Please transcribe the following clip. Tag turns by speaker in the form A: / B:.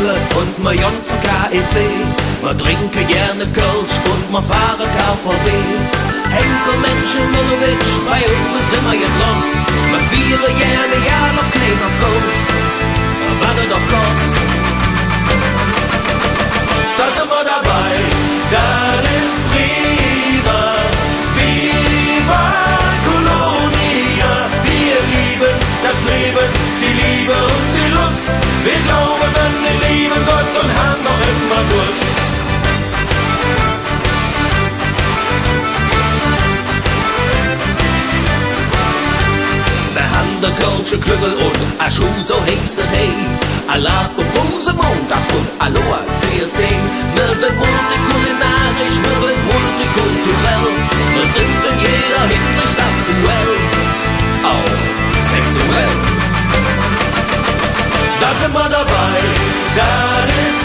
A: Schule und wir gehen zum KEC. Wir trinken gerne Kölsch und wir fahren KVB. Henkel Menschenmilowitsch, bei uns ist immer jetzt los. Wir feiern gerne Jahr auf Claim of Ghost. Warte doch kurz. Da sind wir dabei, das ist prima. Viva Colonia, wir lieben das Leben, die Liebe und die Lust. Wir glauben an den lieben Gott und haben noch immer Durst. Wir haben den Kölsche Klügel und a Schuh, so heißt das hey. Allah und Rosenmontag und Aloha CSD. Wir sind multikulinarisch, wir sind multikulturell. Wir sind in jeder Hinsicht aktuell, auch sexuell. Da sind wir dabei, das ist